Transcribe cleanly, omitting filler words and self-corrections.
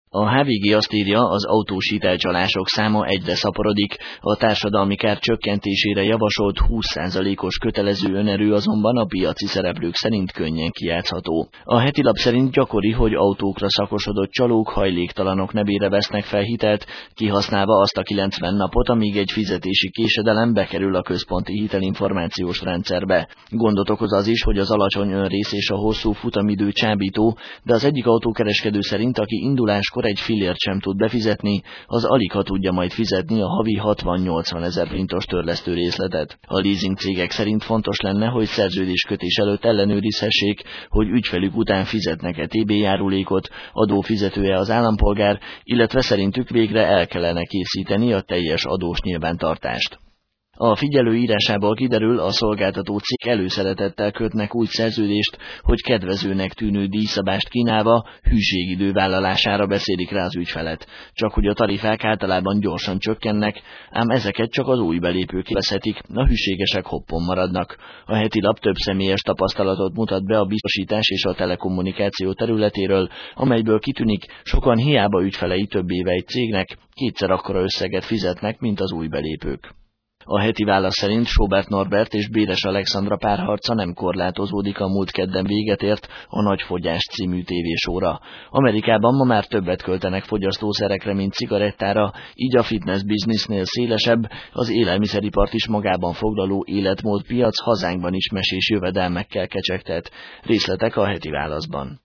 A HVG azt írja, az autós hitelcsalások száma egyre szaporodik, a társadalmi kár csökkentésére javasolt 20%-os kötelező önerő azonban a piaci szereplők szerint könnyen kijátszható. A heti lap szerint gyakori, hogy autókra szakosodott csalók hajléktalanok nevére vesznek fel hitelt, kihasználva azt a 90 napot, amíg egy fizetési késedelem bekerül a központi hitelinformációs rendszerbe. Gondot okoz az is, hogy az alacsony önrész és a hosszú futamidő csábító, de az egyik autókereskedő szerint, aki induláskor egy fillért sem tud befizetni, az aligha tudja majd fizetni a havi 60-80 ezer forintos törlesztő részletet. A leasing cégek szerint fontos lenne, hogy szerződéskötés előtt ellenőrizhessék, hogy ügyfelük után fizetnek-e TB járulékot, adófizetője az állampolgár, illetve szerintük végre el kellene készíteni a teljes adós nyilvántartást. A figyelő írásából kiderül, a szolgáltató cég előszeretettel kötnek úgy szerződést, hogy kedvezőnek tűnő díjszabást kínálva hűségidő vállalására beszélik rá az ügyfelet. Csak hogy a tarifák általában gyorsan csökkennek, ám ezeket csak az új belépők élvezhetik, a hűségesek hoppon maradnak. A heti lap több személyes tapasztalatot mutat be a biztosítás és a telekommunikáció területéről, amelyből kitűnik, sokan hiába ügyfelei több éve egy cégnek, kétszer akkora összeget fizetnek, mint az új belépők. A heti válasz szerint Sobert Norbert és Béres Alexandra párharca nem korlátozódik a múlt kedden véget ért a Nagy Fogyás című tévésóra. Amerikában ma már többet költenek fogyasztószerekre, mint cigarettára, így a fitness biznisznél szélesebb, az élelmiszeripart is magában foglaló életmódpiac hazánkban is mesés jövedelmekkel kecsegtet. Részletek a heti válaszban.